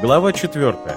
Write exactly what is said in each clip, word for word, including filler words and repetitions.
Глава четвертая.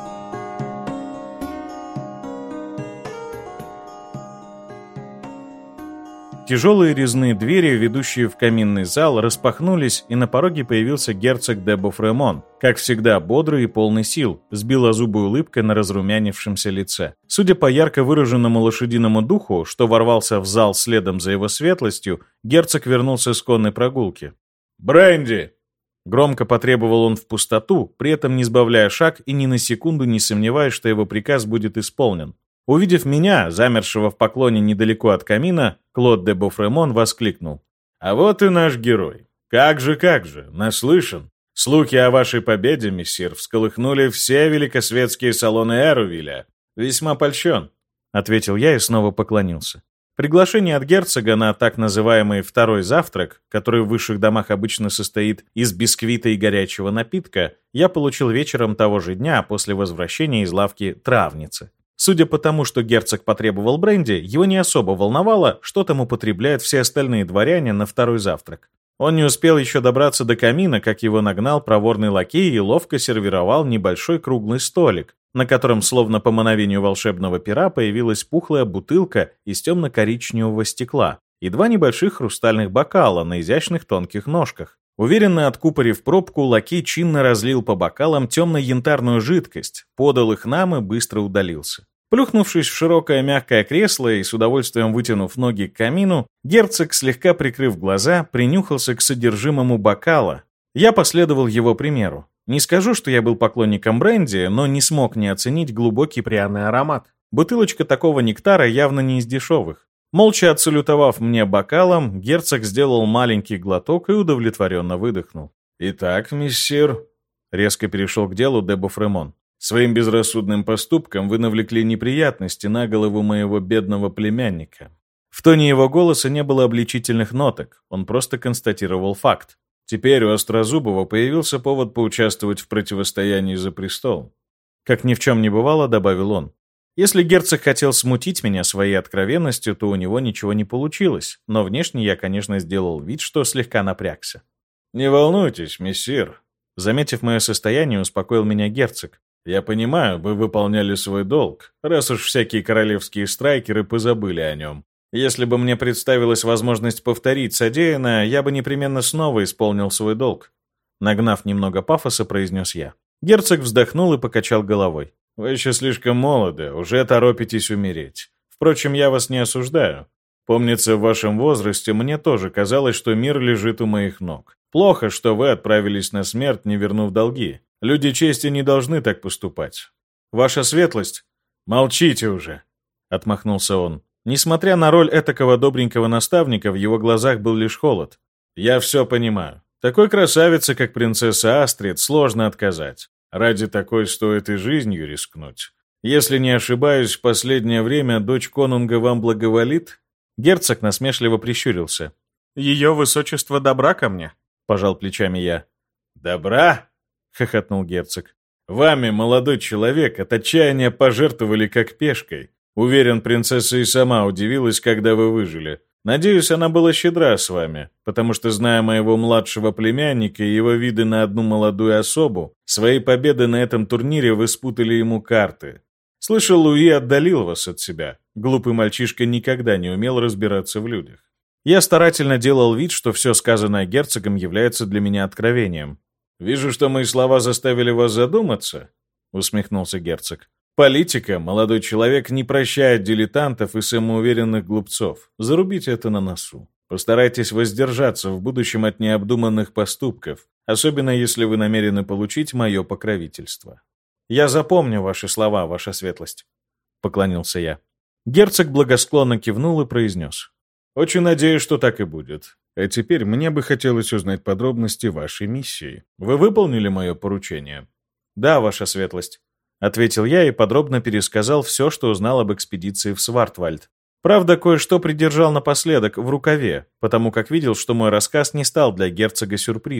Тяжелые резные двери, ведущие в каминный зал, распахнулись, и на пороге появился герцог де Бофремон, как всегда бодрый и полный сил, с белозубой улыбкой на разрумянившемся лице. Судя по ярко выраженному лошадиному духу, что ворвался в зал следом за его светлостью, герцог вернулся с конной прогулки. «Бренди!» Громко потребовал он в пустоту, при этом не сбавляя шаг и ни на секунду не сомневаясь, что его приказ будет исполнен. Увидев меня, замершего в поклоне недалеко от камина, Клод де Бофремон воскликнул. «А вот и наш герой. Как же, как же, наслышан. Слухи о вашей победе, мессир, всколыхнули все великосветские салоны Эрувиля. Весьма польщен», — ответил я и снова поклонился. Приглашение от герцога на так называемый «второй завтрак», который в высших домах обычно состоит из бисквита и горячего напитка, я получил вечером того же дня после возвращения из лавки травницы. Судя по тому, что герцог потребовал бренди, его не особо волновало, что там употребляют все остальные дворяне на второй завтрак. Он не успел еще добраться до камина, как его нагнал проворный лакей и ловко сервировал небольшой круглый столик, на котором, словно по мановению волшебного пера, появилась пухлая бутылка из темно-коричневого стекла и два небольших хрустальных бокала на изящных тонких ножках. Уверенно откупорив пробку, лакей чинно разлил по бокалам темно-янтарную жидкость, подал их нам и быстро удалился. Плюхнувшись в широкое мягкое кресло и с удовольствием вытянув ноги к камину, герцог, слегка прикрыв глаза, принюхался к содержимому бокала. Я последовал его примеру. Не скажу, что я был поклонником бренди, но не смог не оценить глубокий пряный аромат. Бутылочка такого нектара явно не из дешевых. Молча отсалютовав мне бокалом, герцог сделал маленький глоток и удовлетворенно выдохнул. «Итак, мессир», — резко перешел к делу де Бофремон, «своим безрассудным поступком вы навлекли неприятности на голову моего бедного племянника». В тоне его голоса не было обличительных ноток, он просто констатировал факт. Теперь у Острозубова появился повод поучаствовать в противостоянии за престол. Как ни в чем не бывало, добавил он. Если герцог хотел смутить меня своей откровенностью, то у него ничего не получилось, но внешне я, конечно, сделал вид, что слегка напрягся. «Не волнуйтесь, мессир», — заметив мое состояние, успокоил меня герцог. «Я понимаю, вы выполняли свой долг, раз уж всякие королевские страйкеры позабыли о нем. Если бы мне представилась возможность повторить содеянное, я бы непременно снова исполнил свой долг», — нагнав немного пафоса, произнес я. Герцог вздохнул и покачал головой. «Вы еще слишком молоды, уже торопитесь умереть. Впрочем, я вас не осуждаю. Помнится, в вашем возрасте мне тоже казалось, что мир лежит у моих ног. Плохо, что вы отправились на смерть, не вернув долги. Люди чести не должны так поступать. Ваша светлость...» «Молчите уже!» — отмахнулся он. Несмотря на роль этакого добренького наставника, в его глазах был лишь холод. «Я все понимаю. Такой красавице, как принцесса Астрид, сложно отказать. Ради такой стоит и жизнью рискнуть. Если не ошибаюсь, в последнее время дочь конунга вам благоволит?» Герцог насмешливо прищурился. «Ее высочество добра ко мне?» — пожал плечами я. «Добра?» — хохотнул герцог. «Вами, молодой человек, от отчаяния пожертвовали как пешкой. Уверен, принцесса и сама удивилась, когда вы выжили. Надеюсь, она была щедра с вами, потому что, зная моего младшего племянника и его виды на одну молодую особу, своей победы на этом турнире вы спутали ему карты. Слышал, Луи отдалил вас от себя. Глупый мальчишка никогда не умел разбираться в людях». Я старательно делал вид, что все сказанное герцогом является для меня откровением. «Вижу, что мои слова заставили вас задуматься», — усмехнулся герцог. «Политика, молодой человек, не прощает дилетантов и самоуверенных глупцов. Зарубите это на носу. Постарайтесь воздержаться в будущем от необдуманных поступков, особенно если вы намерены получить мое покровительство». «Я запомню ваши слова, ваша светлость», — поклонился я. Герцог благосклонно кивнул и произнес. «Очень надеюсь, что так и будет. А теперь мне бы хотелось узнать подробности вашей миссии. Вы выполнили мое поручение?» «Да, ваша светлость», — ответил я и подробно пересказал все, что узнал об экспедиции в Свартвальд. Правда, кое-что придержал напоследок в рукаве, потому как видел, что мой рассказ не стал для герцога сюрпризом.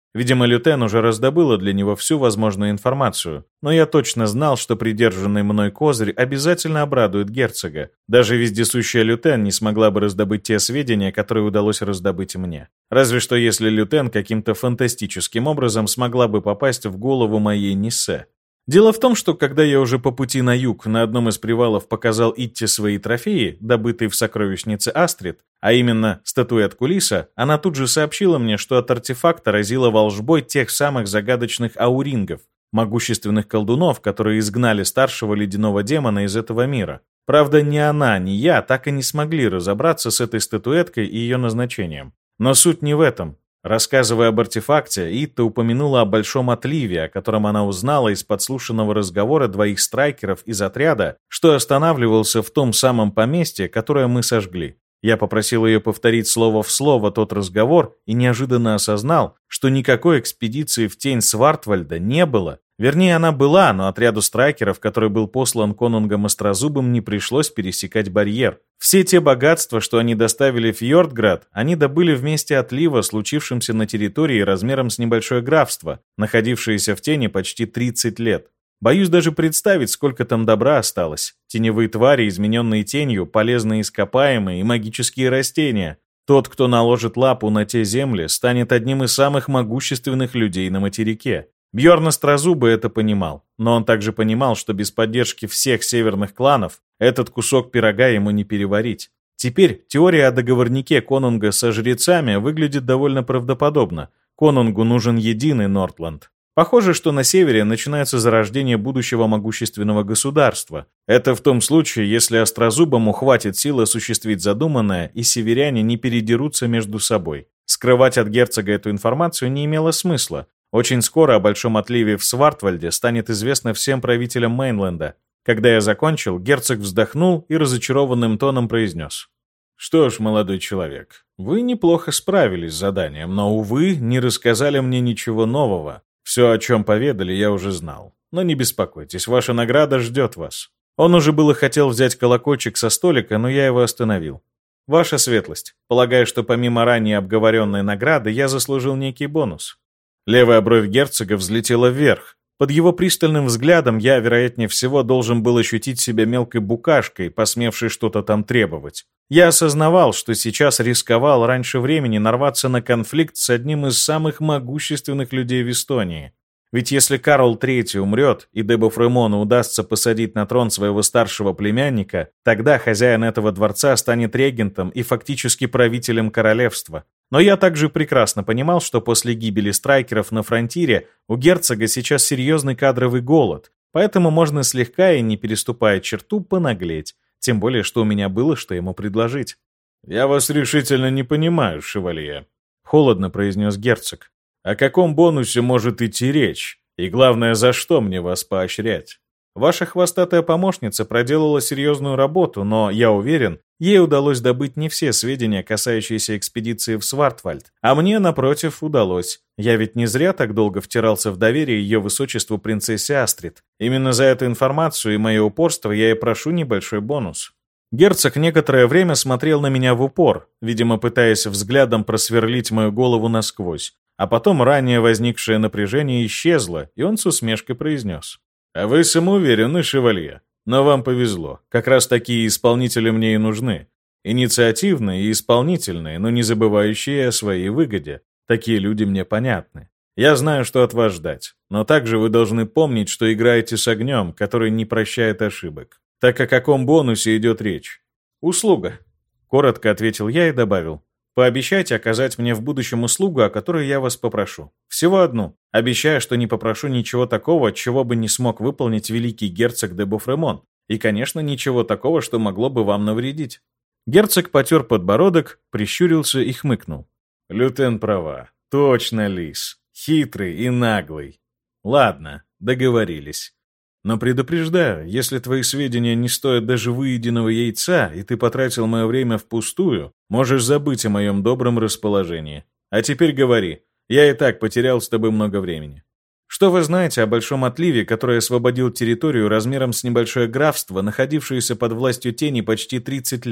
Видимо, Лютен уже раздобыла для него всю возможную информацию, но я точно знал, что придержанный мной козырь обязательно обрадует герцога. Даже вездесущая Лютен не смогла бы раздобыть те сведения, которые удалось раздобыть мне. Разве что если Лютен каким-то фантастическим образом смогла бы попасть в голову моей Ниссе. Дело в том, что когда я уже по пути на юг на одном из привалов показал Итте свои трофеи, добытые в сокровищнице Астрид, а именно статуэтку Лиса, она тут же сообщила мне, что от артефакта разило волшбой тех самых загадочных аурингов, могущественных колдунов, которые изгнали старшего ледяного демона из этого мира. Правда, ни она, ни я так и не смогли разобраться с этой статуэткой и ее назначением. Но суть не в этом. Рассказывая об артефакте, Итта упомянула о большом отливе, о котором она узнала из подслушанного разговора двоих страйкеров из отряда, что останавливался в том самом поместье, которое мы сожгли. Я попросил ее повторить слово в слово тот разговор и неожиданно осознал, что никакой экспедиции в тень Свартвальда не было. Вернее, она была, но отряду страйкеров, который был послан конунгом Острозубым, не пришлось пересекать барьер. Все те богатства, что они доставили в Фьордград, они добыли в месте отлива, случившемся на территории размером с небольшое графство, находившееся в тени почти тридцать лет. Боюсь даже представить, сколько там добра осталось. Теневые твари, измененные тенью, полезные ископаемые и магические растения. Тот, кто наложит лапу на те земли, станет одним из самых могущественных людей на материке. Бьорн Острозубый это понимал, но он также понимал, что без поддержки всех северных кланов этот кусок пирога ему не переварить. Теперь теория о договорнике конунга со жрецами выглядит довольно правдоподобно. Конунгу нужен единый Нортланд. Похоже, что на севере начинается зарождение будущего могущественного государства. Это в том случае, если Острозубому хватит сил осуществить задуманное, и северяне не передерутся между собой. Скрывать от герцога эту информацию не имело смысла. Очень скоро о большом отливе в Свартвальде станет известно всем правителям Мейнленда. Когда я закончил, герцог вздохнул и разочарованным тоном произнес. «Что ж, молодой человек, вы неплохо справились с заданием, но, увы, не рассказали мне ничего нового. Все, о чем поведали, я уже знал. Но не беспокойтесь, ваша награда ждет вас». Он уже было хотел взять колокольчик со столика, но я его остановил. «Ваша светлость, полагаю, что помимо ранее обговоренной награды я заслужил некий бонус». Левая бровь герцога взлетела вверх. Под его пристальным взглядом я, вероятнее всего, должен был ощутить себя мелкой букашкой, посмевшей что-то там требовать. Я осознавал, что сейчас рисковал раньше времени нарваться на конфликт с одним из самых могущественных людей в Эстонии. Ведь если Карл Третий умрет, и Дебу Фремону удастся посадить на трон своего старшего племянника, тогда хозяин этого дворца станет регентом и фактически правителем королевства. Но я также прекрасно понимал, что после гибели страйкеров на фронтире у герцога сейчас серьезный кадровый голод, поэтому можно слегка и не переступая черту понаглеть, тем более, что у меня было что ему предложить. «Я вас решительно не понимаю, шевалье», — холодно произнес герцог. «О каком бонусе может идти речь? И главное, за что мне вас поощрять? Ваша хвостатая помощница проделала серьезную работу, но, я уверен, ей удалось добыть не все сведения, касающиеся экспедиции в Свартвальд. А мне, напротив, удалось. Я ведь не зря так долго втирался в доверие ее высочеству принцессе Астрид. Именно за эту информацию и мое упорство я и прошу небольшой бонус». Герцог некоторое время смотрел на меня в упор, видимо, пытаясь взглядом просверлить мою голову насквозь. А потом ранее возникшее напряжение исчезло, и он с усмешкой произнес. «А вы самоуверенный, шевалье. Но вам повезло. Как раз такие исполнители мне и нужны. Инициативные и исполнительные, но не забывающие о своей выгоде. Такие люди мне понятны. Я знаю, что от вас ждать. Но также вы должны помнить, что играете с огнем, который не прощает ошибок. Так о каком бонусе идет речь?» «Услуга», — коротко ответил я и добавил. «Пообещайте оказать мне в будущем услугу, о которой я вас попрошу. Всего одну. Обещаю, что не попрошу ничего такого, чего бы не смог выполнить великий герцог де Буфремон. И, конечно, ничего такого, что могло бы вам навредить». Герцог потер подбородок, прищурился и хмыкнул. «Лютен права. Точно, лис. Хитрый и наглый. Ладно, договорились. Но предупреждаю, если твои сведения не стоят даже выеденного яйца, и ты потратил мое время впустую, можешь забыть о моем добром расположении. А теперь говори, я и так потерял с тобой много времени. Что вы знаете о большом отливе, который освободил территорию размером с небольшое графство, находившееся под властью тени почти тридцать лет?»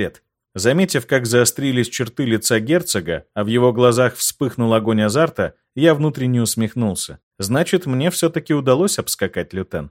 Заметив, как заострились черты лица герцога, а в его глазах вспыхнул огонь азарта, я внутренне усмехнулся. Значит, мне все-таки удалось обскакать лютен.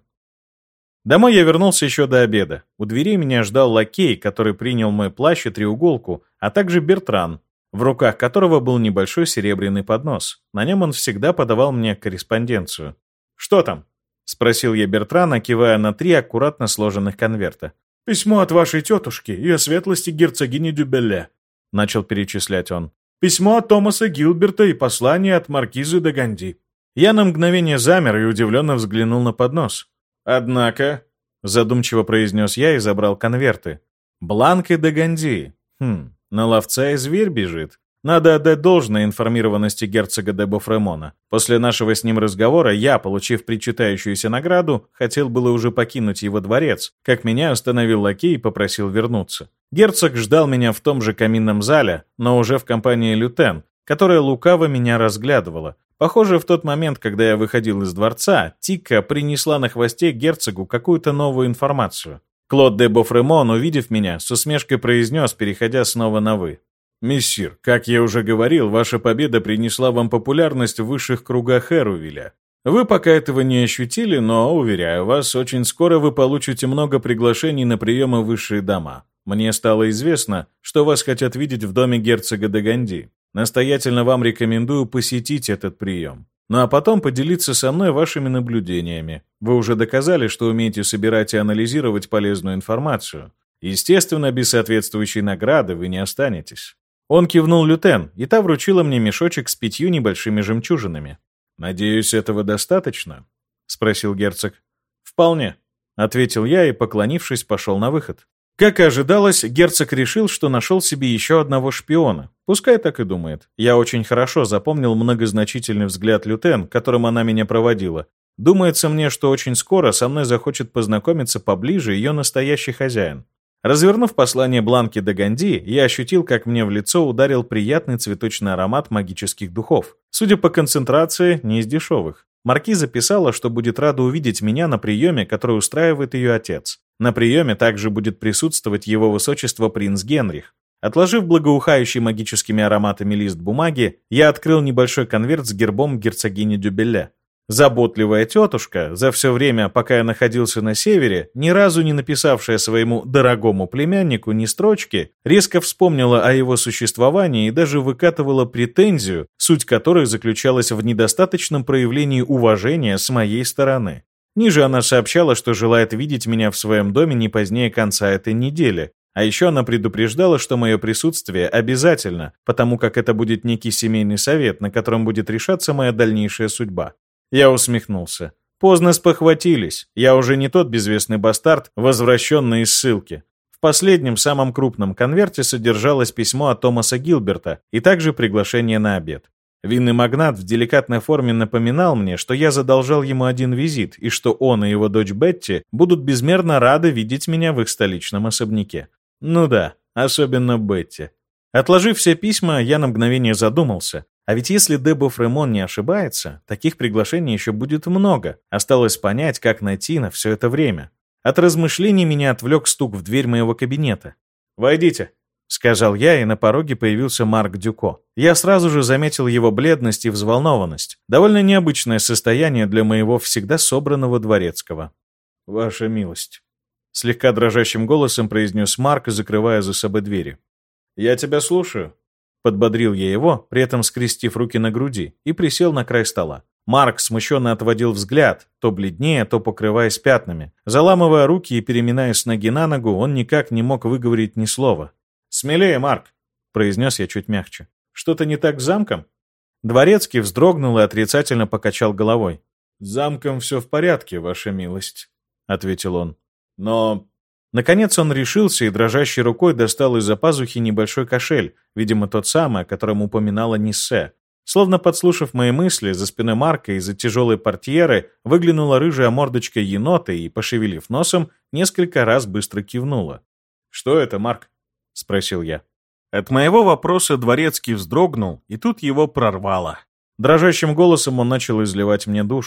Домой я вернулся еще до обеда. У дверей меня ждал лакей, который принял мой плащ и треуголку, а также Бертран, в руках которого был небольшой серебряный поднос. На нем он всегда подавал мне корреспонденцию. «Что там?» — спросил я Бертрана, кивая на три аккуратно сложенных конверта. «Письмо от вашей тетушки, ее светлости герцогини Дюбелле», — начал перечислять он. «Письмо от Томаса Гилберта и послание от маркизы де Ганди». Я на мгновение замер и удивленно взглянул на поднос. «Однако», — задумчиво произнес я и забрал конверты. «Бланка де Ганди. Хм, на ловца и зверь бежит. Надо отдать должное информированности герцога де Бофремона. После нашего с ним разговора я, получив причитающуюся награду, хотел было уже покинуть его дворец, как меня остановил лакей и попросил вернуться. Герцог ждал меня в том же каминном зале, но уже в компании лютен, которая лукаво меня разглядывала. Похоже, в тот момент, когда я выходил из дворца, Тикка принесла на хвосте герцогу какую-то новую информацию. Клод де Бофремон, увидев меня, с усмешкой произнес, переходя снова на «вы». «Мессир, как я уже говорил, ваша победа принесла вам популярность в высших кругах Эрувиля. Вы пока этого не ощутили, но, уверяю вас, очень скоро вы получите много приглашений на приемы в высшие дома. Мне стало известно, что вас хотят видеть в доме герцога де Ганди. Настоятельно вам рекомендую посетить этот прием. Ну а потом поделиться со мной вашими наблюдениями. Вы уже доказали, что умеете собирать и анализировать полезную информацию. Естественно, без соответствующей награды вы не останетесь». Он кивнул лютен, и та вручила мне мешочек с пятью небольшими жемчужинами. «Надеюсь, этого достаточно?» — спросил герцог. «Вполне», — ответил я и, поклонившись, пошел на выход. Как и ожидалось, герцог решил, что нашел себе еще одного шпиона. Пускай так и думает. Я очень хорошо запомнил многозначительный взгляд лютен, которым она меня проводила. Думается мне, что очень скоро со мной захочет познакомиться поближе ее настоящий хозяин. Развернув послание Бланки де Ганди, я ощутил, как мне в лицо ударил приятный цветочный аромат магических духов. Судя по концентрации, не из дешевых. Маркиза писала, что будет рада увидеть меня на приеме, который устраивает ее отец. На приеме также будет присутствовать его высочество принц Генрих. Отложив благоухающий магическими ароматами лист бумаги, я открыл небольшой конверт с гербом герцогини Дюбелле. Заботливая тетушка, за все время, пока я находился на севере, ни разу не написавшая своему дорогому племяннику ни строчки, резко вспомнила о его существовании и даже выкатывала претензию, суть которой заключалась в недостаточном проявлении уважения с моей стороны. Ниже она сообщала, что желает видеть меня в своем доме не позднее конца этой недели, а еще она предупреждала, что мое присутствие обязательно, потому как это будет некий семейный совет, на котором будет решаться моя дальнейшая судьба. Я усмехнулся. Поздно спохватились. Я уже не тот безвестный бастард, возвращенный из ссылки. В последнем, самом крупном конверте содержалось письмо от Томаса Гилберта и также приглашение на обед. Винный магнат в деликатной форме напоминал мне, что я задолжал ему один визит, и что он и его дочь Бетти будут безмерно рады видеть меня в их столичном особняке. Ну да, особенно Бетти. Отложив все письма, я на мгновение задумался. А ведь если де Бофремон не ошибается, таких приглашений еще будет много. Осталось понять, как найти на все это время. От размышлений меня отвлек стук в дверь моего кабинета. «Войдите», — сказал я, и на пороге появился Марк Дюко. Я сразу же заметил его бледность и взволнованность. Довольно необычное состояние для моего всегда собранного дворецкого. «Ваша милость», — слегка дрожащим голосом произнес Марк, закрывая за собой двери. «Я тебя слушаю». Подбодрил я его, при этом скрестив руки на груди, и присел на край стола. Марк смущенно отводил взгляд, то бледнее, то покрываясь пятнами. Заламывая руки и переминаясь с ноги на ногу, он никак не мог выговорить ни слова. «Смелее, Марк», — произнес я чуть мягче. «Что-то не так с замком?» Дворецкий вздрогнул и отрицательно покачал головой. «С замком все в порядке, ваша милость», — ответил он. «Но...» Наконец он решился и дрожащей рукой достал из-за пазухи небольшой кошель, видимо, тот самый, о котором упоминала Ниссе. Словно подслушав мои мысли, за спиной Марка из-за тяжелой портьеры выглянула рыжая мордочка енота и, пошевелив носом, несколько раз быстро кивнула. «Что это, Марк?» — спросил я. От моего вопроса дворецкий вздрогнул, и тут его прорвало. Дрожащим голосом он начал изливать мне душу.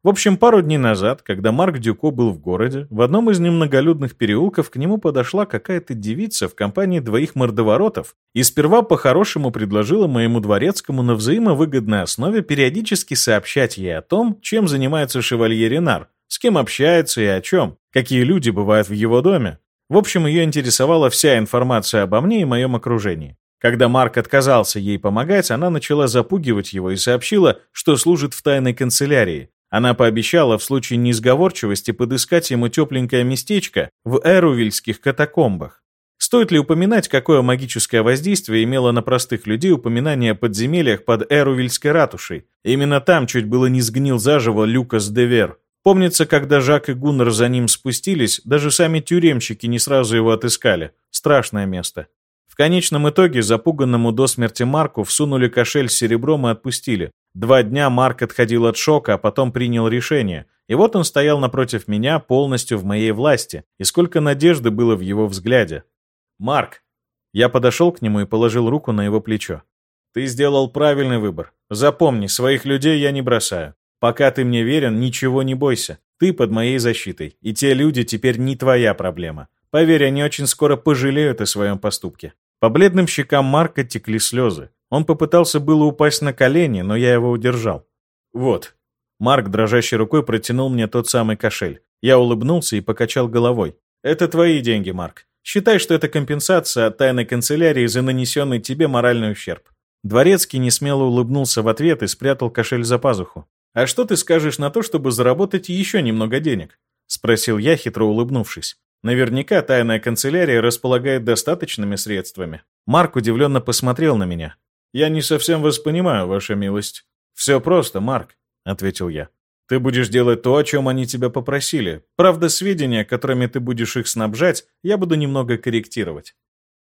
В общем, пару дней назад, когда Марк Дюко был в городе, в одном из немноголюдных переулков к нему подошла какая-то девица в компании двоих мордоворотов и сперва по-хорошему предложила моему дворецкому на взаимовыгодной основе периодически сообщать ей о том, чем занимается шевалье Ренар, с кем общается и о чем, какие люди бывают в его доме. В общем, ее интересовала вся информация обо мне и моем окружении. Когда Марк отказался ей помогать, она начала запугивать его и сообщила, что служит в тайной канцелярии. Она пообещала в случае несговорчивости подыскать ему тепленькое местечко в эрувильских катакомбах. Стоит ли упоминать, какое магическое воздействие имело на простых людей упоминание о подземельях под Эрувильской ратушей? Именно там чуть было не сгнил заживо Люкас де Вер. Помнится, когда Жак и Гуннар за ним спустились, даже сами тюремщики не сразу его отыскали. Страшное место. В конечном итоге запуганному до смерти Марку всунули кошель с серебром и отпустили. Два дня Марк отходил от шока, а потом принял решение. И вот он стоял напротив меня, полностью в моей власти. И сколько надежды было в его взгляде. «Марк!» Я подошел к нему и положил руку на его плечо. «Ты сделал правильный выбор. Запомни, своих людей я не бросаю. Пока ты мне верен, ничего не бойся. Ты под моей защитой. И те люди теперь не твоя проблема. Поверь, они очень скоро пожалеют о своем поступке». По бледным щекам Марка текли слезы. Он попытался было упасть на колени, но я его удержал. «Вот». Марк дрожащей рукой протянул мне тот самый кошель. Я улыбнулся и покачал головой. «Это твои деньги, Марк. Считай, что это компенсация от тайной канцелярии за нанесенный тебе моральный ущерб». Дворецкий несмело улыбнулся в ответ и спрятал кошель за пазуху. «А что ты скажешь на то, чтобы заработать еще немного денег?» — спросил я, хитро улыбнувшись. «Наверняка тайная канцелярия располагает достаточными средствами». Марк удивленно посмотрел на меня. «Я не совсем вас понимаю, ваша милость». «Все просто, Марк», — ответил я. «Ты будешь делать то, о чем они тебя попросили. Правда, сведения, которыми ты будешь их снабжать, я буду немного корректировать».